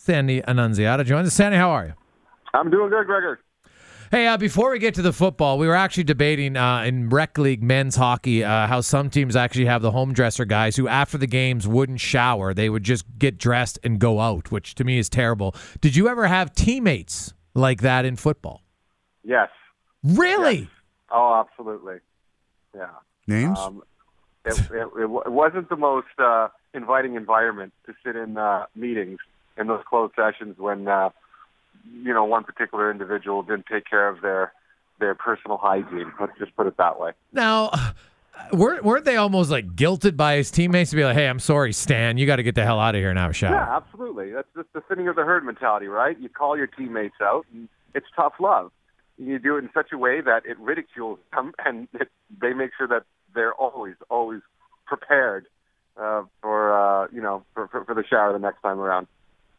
Sandy Annunziata joins us. Sandy, how are you? I'm doing good, Gregor. Hey, before we get to the football, we were actually debating in rec league men's hockey how some teams actually have the home dresser guys who, after the games, wouldn't shower. They would just get dressed and go out, which to me is terrible. Did you ever have teammates like that in football? Yes. Really? Yes. Oh, absolutely. Yeah. Names? It wasn't the most inviting environment to sit in meetings in those closed sessions when one particular individual didn't take care of their personal hygiene. Let's just put it that way. Now, weren't they almost like guilted by his teammates to be like, hey, I'm sorry, Stan, you got to get the hell out of here and have a shower? Yeah, absolutely. That's just the thinning of the herd mentality, right? You call your teammates out, and it's tough love. You do it in such a way that it ridicules them, and they make sure that they're always prepared for the shower the next time around.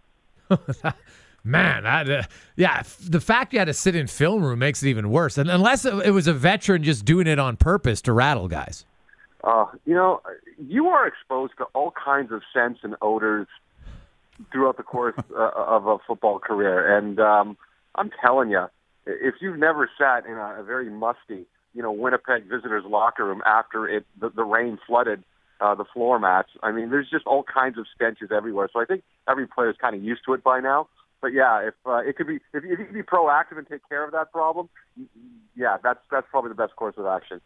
Man, the fact you had to sit in film room makes it even worse. And unless it was a veteran just doing it on purpose to rattle guys. You are exposed to all kinds of scents and odors throughout the course of a football career. And I'm telling you, if you've never sat in a very musty, Winnipeg visitors' locker room after the rain flooded the floor mats, I mean, there's just all kinds of stenches everywhere. So I think every player's kind of used to it by now. But yeah, if you could be proactive and take care of that problem, yeah, that's probably the best course of action.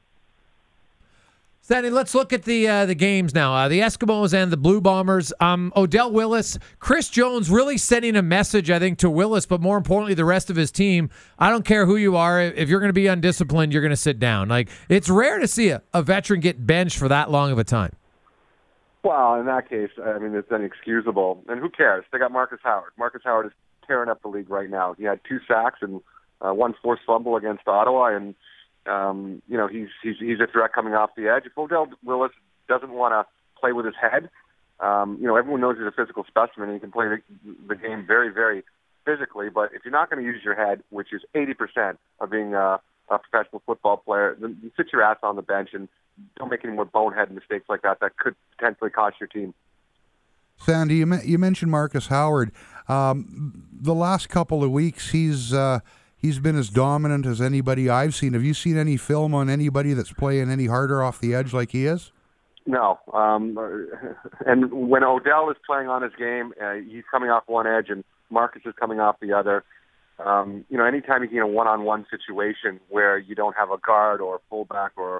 Sandy, let's look at the games now. The Eskimos and the Blue Bombers. Odell Willis, Chris Jones really sending a message, I think, to Willis, but more importantly, the rest of his team. I don't care who you are. If you're going to be undisciplined, you're going to sit down. Like, it's rare to see a veteran get benched for that long of a time. Well, in that case, I mean, it's inexcusable. And who cares? They got Marcus Howard. Marcus Howard is tearing up the league right now. He had 2 sacks and 1 forced fumble against Ottawa, and he's a threat coming off the edge. If Odell Willis doesn't want to play with his head, everyone knows he's a physical specimen and he can play the game very, very physically. But if you're not going to use your head, which is 80% of being a professional football player, then you sit your ass on the bench and don't make any more bonehead mistakes like that could potentially cost your team. Sandy, you mentioned Marcus Howard. The last couple of weeks, he's been as dominant as anybody I've seen. Have you seen any film on anybody that's playing any harder off the edge like he is? No. And when Odell is playing on his game, he's coming off one edge and Marcus is coming off the other. Anytime you get in a one-on-one situation where you don't have a guard or a fullback or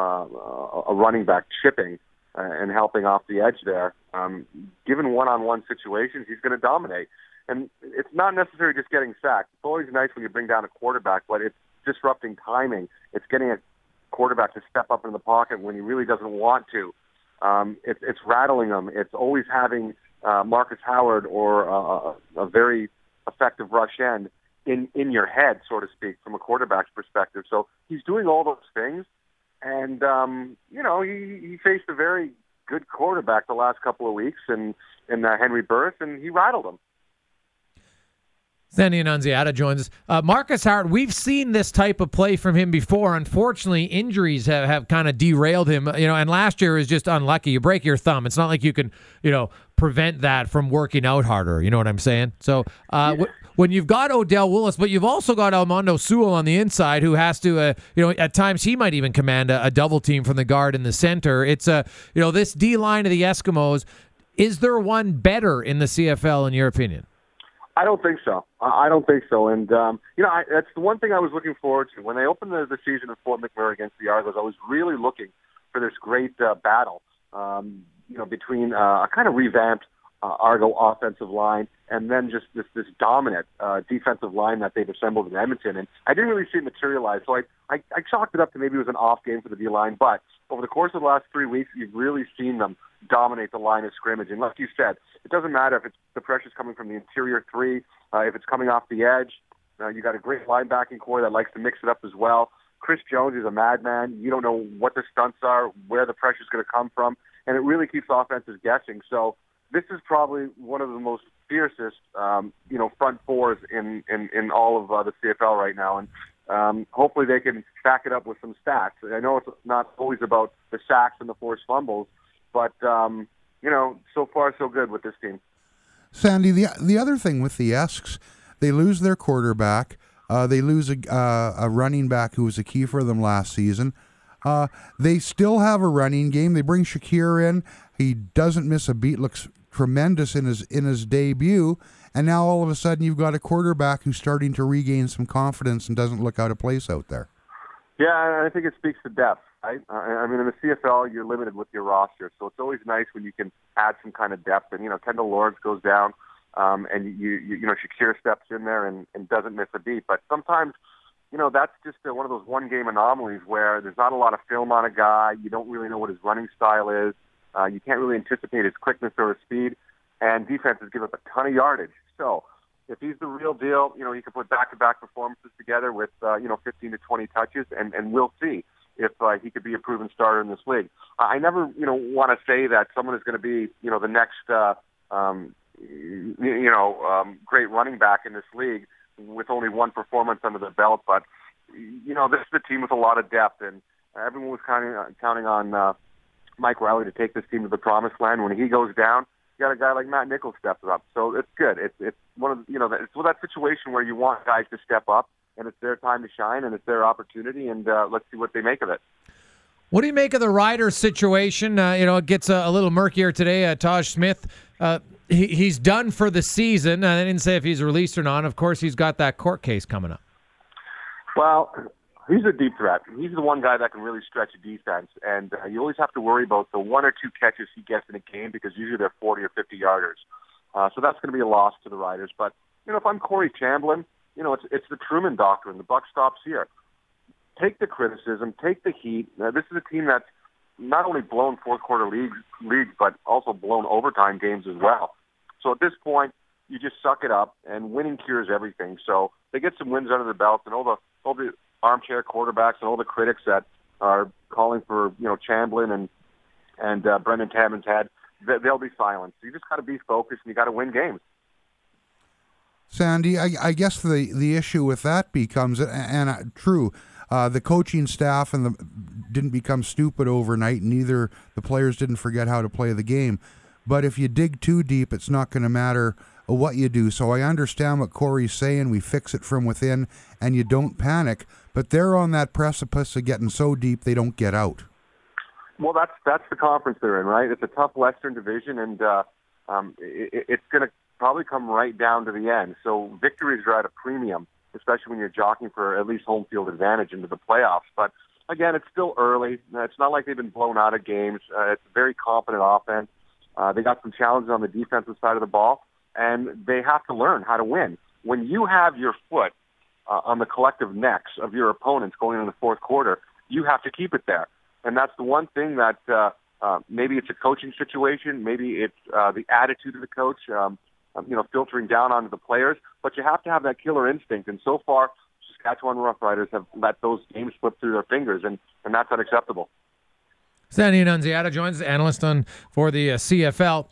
a running back chipping and helping off the edge there, given one-on-one situations, he's going to dominate. And it's not necessarily just getting sacked. It's always nice when you bring down a quarterback, but it's disrupting timing. It's getting a quarterback to step up in the pocket when he really doesn't want to. It's rattling him. It's always having Marcus Howard or a very effective rush end in your head, so to speak, from a quarterback's perspective. So he's doing all those things. And, he faced a very good quarterback the last couple of weeks in Henry Burris, and he rattled him. Sandy Annunziata joins us. Marcus Howard, we've seen this type of play from him before. Unfortunately, injuries have kind of derailed him. And last year was just unlucky. You break your thumb. It's not like you can, prevent that from working out harder. You know what I'm saying? So when you've got Odell Willis, but you've also got Armando Sewell on the inside who has to, at times he might even command a double team from the guard in the center. It's, this D-line of the Eskimos, is there one better in the CFL in your opinion? I don't think so. I don't think so. And, that's the one thing I was looking forward to. When they opened the season in Fort McMurray against the Argos, I was really looking for this great battle, between a kind of revamped Argo offensive line and then just this dominant defensive line that they've assembled in Edmonton. And I didn't really see it materialize. So I chalked it up to maybe it was an off game for the D-line. But over the course of the last 3 weeks, you've really seen them dominate the line of scrimmage. And like you said, it doesn't matter if the pressure's coming from the interior 3, if it's coming off the edge. You got a great linebacking core that likes to mix it up as well. Chris Jones is a madman. You don't know what the stunts are, where the pressure's going to come from, and it really keeps offenses guessing. So this is probably one of the most fiercest, front fours in all of the CFL right now. And hopefully they can back it up with some stats. I know it's not always about the sacks and the forced fumbles, but, so far so good with this team. Sandy, the other thing with the Esks, they lose their quarterback. They lose a running back who was a key for them last season. They still have a running game. They bring Shakir in. He doesn't miss a beat. Looks tremendous in his debut. And now all of a sudden you've got a quarterback who's starting to regain some confidence and doesn't look out of place out there. Yeah, I think it speaks to depth, right? I mean, in the CFL, you're limited with your roster, so it's always nice when you can add some kind of depth. And, Kendall Lawrence goes down, and Shakir steps in there and doesn't miss a beat. But sometimes, that's just one of those one-game anomalies where there's not a lot of film on a guy. You don't really know what his running style is. You can't really anticipate his quickness or his speed, and defenses give up a ton of yardage. So if he's the real deal, he can put back-to-back performances together with, 15 to 20 touches, and we'll see if he could be a proven starter in this league. I never, want to say that someone is going to be, the next, great running back in this league with only one performance under the belt. But, this is a team with a lot of depth, and everyone was counting on Mike Riley to take this team to the promised land. When he goes down, you got a guy like Matt Nichols steps up. So it's good. It's one of it's that situation where you want guys to step up, and it's their time to shine, and it's their opportunity, and let's see what they make of it. What do you make of the Riders situation? It gets a little murkier today. Taj Smith, he's done for the season. I didn't say if he's released or not. Of course, he's got that court case coming up. Well, he's a deep threat. He's the one guy that can really stretch a defense, and you always have to worry about the one or two catches he gets in a game because usually they're 40 or 50 yarders. So that's going to be a loss to the Riders. But, if I'm Corey Chamblin, it's the Truman Doctrine. The buck stops here. Take the criticism, take the heat. This is a team that's not only blown fourth-quarter leads, but also blown overtime games as well. So at this point, you just suck it up, and winning cures everything. So they get some wins under the belt, and all the armchair quarterbacks and all the critics that are calling for, Chamblin and Brendan Taman's head, they'll be silenced. So you just got to be focused, and you got to win games. Sandy, I guess the issue with that becomes, and true, the coaching staff didn't become stupid overnight, and neither the players didn't forget how to play the game. But if you dig too deep, it's not going to matter what you do. So I understand what Corey's saying. We fix it from within, and you don't panic. But they're on that precipice of getting so deep they don't get out. Well, that's the conference they're in, right? It's a tough Western Division, and it's going to probably come right down to the end. So victories are at a premium, especially when you're jockeying for at least home field advantage into the playoffs. But again, it's still early. It's not like they've been blown out of games. It's a very competent offense. They got some challenges on the defensive side of the ball, and they have to learn how to win. When you have your foot on the collective necks of your opponents going into the fourth quarter, you have to keep it there. And that's the one thing that maybe it's a coaching situation, maybe it's the attitude of the coach, filtering down onto the players, but you have to have that killer instinct. And so far, Saskatchewan Roughriders have let those games slip through their fingers, and that's unacceptable. Sandy Annunziata joins us, analyst for the CFL.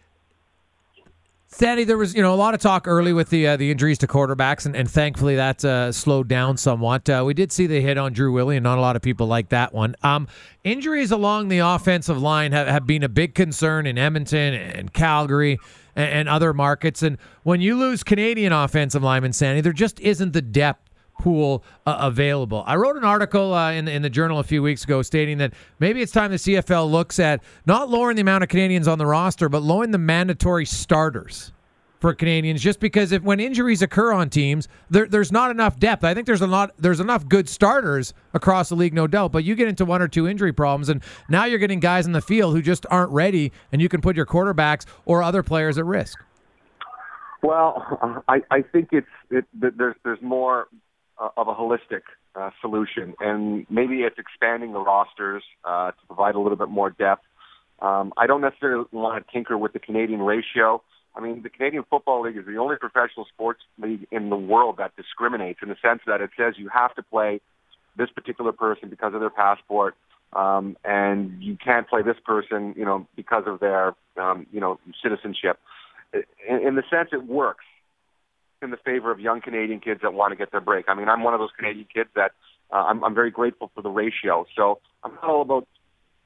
Sandy, there was a lot of talk early with the injuries to quarterbacks, and thankfully that slowed down somewhat. We did see the hit on Drew Willie, and not a lot of people like that one. Injuries along the offensive line have been a big concern in Edmonton and Calgary and other markets. And when you lose Canadian offensive linemen, Sandy, there just isn't the depth pool available. I wrote an article in the Journal a few weeks ago stating that maybe it's time the CFL looks at not lowering the amount of Canadians on the roster, but lowering the mandatory starters for Canadians, just because when injuries occur on teams, there's not enough depth. I think there's enough good starters across the league, no doubt, but you get into one or two injury problems, and now you're getting guys in the field who just aren't ready, and you can put your quarterbacks or other players at risk. Well, I think there's more of a holistic solution, and maybe it's expanding the rosters to provide a little bit more depth. I don't necessarily want to tinker with the Canadian ratio. I mean, the Canadian Football League is the only professional sports league in the world that discriminates in the sense that it says you have to play this particular person because of their passport, and you can't play this person, because of their, citizenship. In the sense, it works in the favor of young Canadian kids that want to get their break. I mean, I'm one of those Canadian kids that I'm very grateful for the ratio. So I'm not all about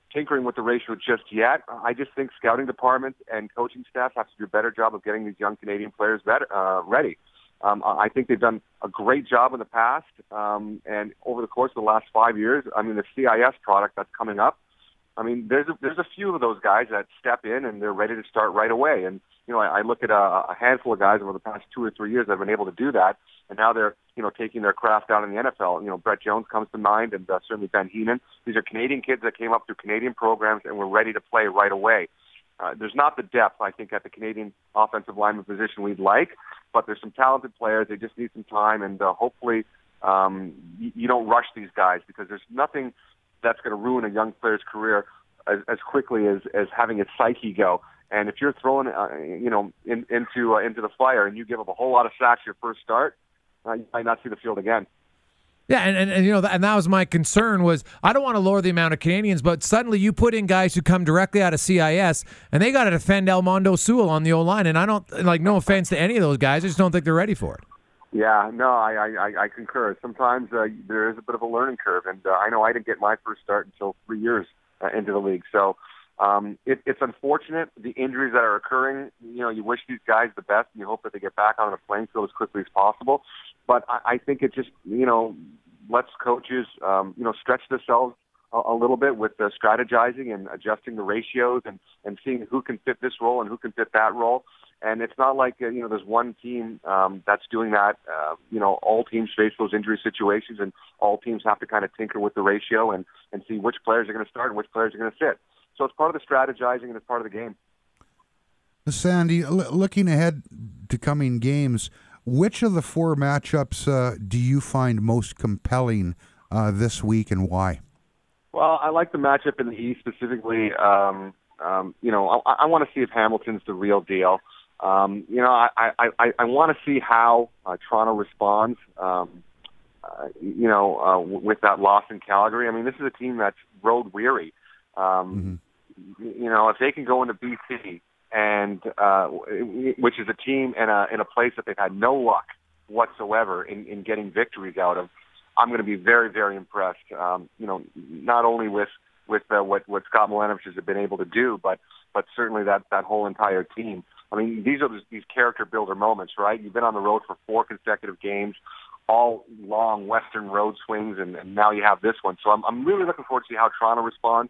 tinkering with the ratio just yet. I just think scouting departments and coaching staff have to do a better job of getting these young Canadian players ready. I think they've done a great job in the past, and over the course of the last 5 years, I mean, the CIS product that's coming up, I mean, there's a few of those guys that step in and they're ready to start right away. And, you know, I look at a handful of guys over the past 2 or 3 years that have been able to do that, and now they're, you know, taking their craft down in the NFL. You know, Brett Jones comes to mind, and certainly Ben Heenan. These are Canadian kids that came up through Canadian programs and were ready to play right away. There's not the depth, I think, at the Canadian offensive lineman position we'd like, but there's some talented players. They just need some time, and hopefully you don't rush these guys, because there's nothing that's going to ruin a young player's career as quickly as having its psyche go. And if you're throwing, into the fire and you give up a whole lot of sacks your first start, you might not see the field again. Yeah, and you know, and that was my concern. Was I don't want to lower the amount of Canadians, but suddenly you put in guys who come directly out of CIS, and they got to defend Elmondo Sewell on the O-line, and I don't like. No offense to any of those guys, I just don't think they're ready for it. Yeah, no, I concur. Sometimes there is a bit of a learning curve, and I know I didn't get my first start until 3 years into the league. So it's unfortunate, the injuries that are occurring. You know, you wish these guys the best, and you hope that they get back on the playing field as quickly as possible. But I think it just, you know, lets coaches, stretch themselves a little bit with the strategizing and adjusting the ratios and seeing who can fit this role and who can fit that role. And it's not like, there's one team that's doing that. All teams face those injury situations, and all teams have to kind of tinker with the ratio and see which players are going to start and which players are going to sit. So it's part of the strategizing and it's part of the game. Sandy, looking ahead to coming games, which of the 4 matchups do you find most compelling this week, and why? Well, I like the matchup in the East specifically. I want to see if Hamilton's the real deal. I want to see how Toronto responds, with that loss in Calgary. I mean, this is a team that's road weary. If they can go into BC, and which is a team in a place that they've had no luck whatsoever in getting victories out of, I'm going to be very, very impressed. Not only with what Scott Milanovich has been able to do, but certainly that whole entire team. I mean, these are these character builder moments, right? You've been on the road for 4 consecutive games, all long Western road swings, and now you have this one. So I'm really looking forward to see how Toronto responds.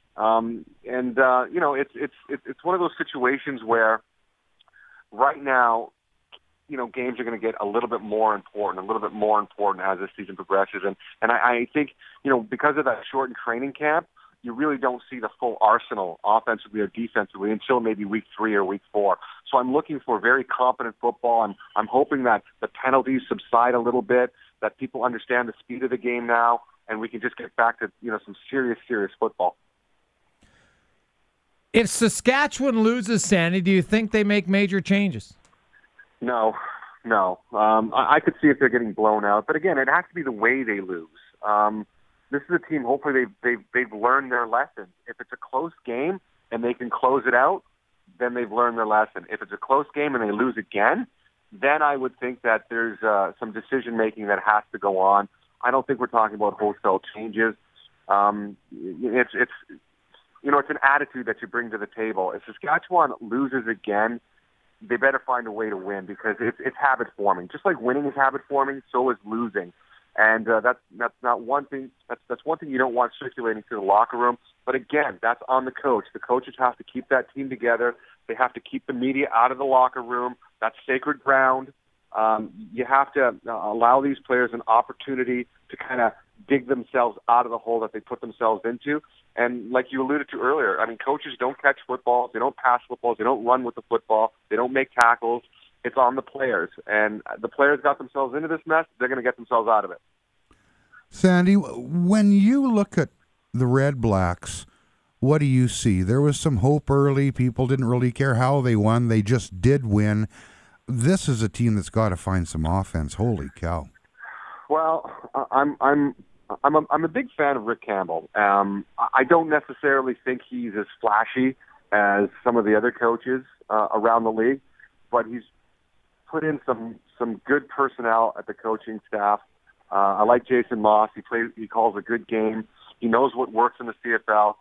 It's one of those situations where right now, games are going to get a little bit more important as this season progresses. And I think, because of that shortened training camp, you really don't see the full arsenal offensively or defensively until maybe week 3 or week 4. So I'm looking for very competent football. I'm hoping that the penalties subside a little bit, that people understand the speed of the game now, and we can just get back to, some serious football. If Saskatchewan loses, Sandy, do you think they make major changes? No. I could see if they're getting blown out, but again, it has to be the way they lose. This is a team. Hopefully, they've learned their lesson. If it's a close game and they can close it out, then they've learned their lesson. If it's a close game and they lose again, then I would think that there's some decision making that has to go on. I don't think we're talking about wholesale changes. It's an attitude that you bring to the table. If Saskatchewan loses again, they better find a way to win, because it's habit forming. Just like winning is habit forming, so is losing. And that's not one thing. That's one thing you don't want circulating through the locker room. But again, that's on the coach. The coaches have to keep that team together. They have to keep the media out of the locker room. That's sacred ground. You have to allow these players an opportunity to kind of dig themselves out of the hole that they put themselves into. And like you alluded to earlier, I mean, coaches don't catch footballs, they don't pass footballs, they don't run with the football, they don't make tackles. It's on the players. And the players got themselves into this mess, they're going to get themselves out of it. Sandy, when you look at the Red Blacks, what do you see? There was some hope early. People didn't really care how they won. They just did win. This is a team that's got to find some offense. Holy cow. Well, I'm a big fan of Rick Campbell. I don't necessarily think he's as flashy as some of the other coaches around the league, but he's put in some good personnel at the coaching staff. I like Jason Moss. He calls a good game. He knows what works in the CFL.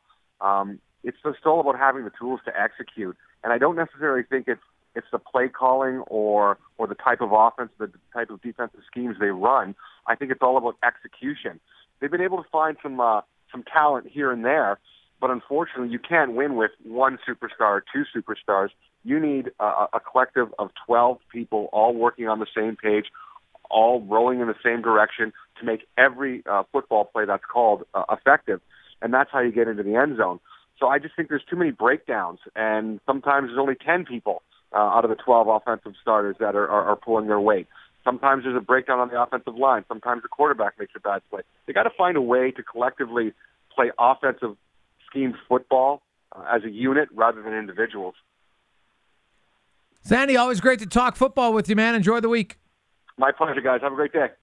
It's just all about having the tools to execute. And I don't necessarily think it's the play calling or the type of offense, the type of defensive schemes they run. I think it's all about execution. They've been able to find some talent here and there, but unfortunately you can't win with one superstar or two superstars. You need a collective of 12 people all working on the same page, all rowing in the same direction to make every football play that's called effective. And that's how you get into the end zone. So I just think there's too many breakdowns, and sometimes there's only 10 people out of the 12 offensive starters that are pulling their weight. Sometimes there's a breakdown on the offensive line. Sometimes the quarterback makes a bad play. They got to find a way to collectively play offensive scheme football as a unit rather than individuals. Sandy, always great to talk football with you, man. Enjoy the week. My pleasure, guys. Have a great day.